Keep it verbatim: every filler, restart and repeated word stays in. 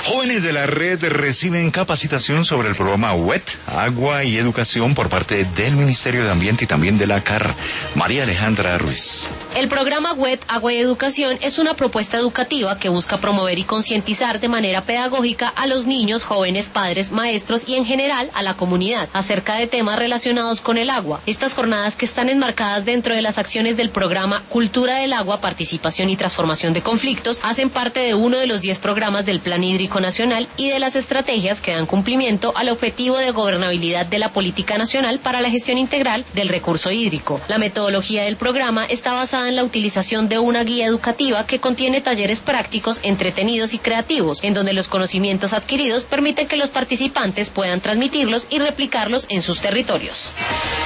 Jóvenes de la red reciben capacitación sobre el programa W E T, Agua y Educación, por parte del Ministerio de Ambiente y también de la C A R. María Alejandra Ruiz. El programa W E T, Agua y Educación es una propuesta educativa que busca promover y concientizar de manera pedagógica a los niños, jóvenes, padres, maestros y en general a la comunidad acerca de temas relacionados con el agua. Estas jornadas, que están enmarcadas dentro de las acciones del programa Cultura del Agua, Participación y Transformación de Conflictos, hacen parte de uno de los diez programas del Plan Hídrico Nacional y de las estrategias que dan cumplimiento al objetivo de gobernabilidad de la Política Nacional para la Gestión Integral del Recurso Hídrico. La metodología del programa está basada en la utilización de una guía educativa que contiene talleres prácticos, entretenidos y creativos, en donde los conocimientos adquiridos permiten que los participantes puedan transmitirlos y replicarlos en sus territorios.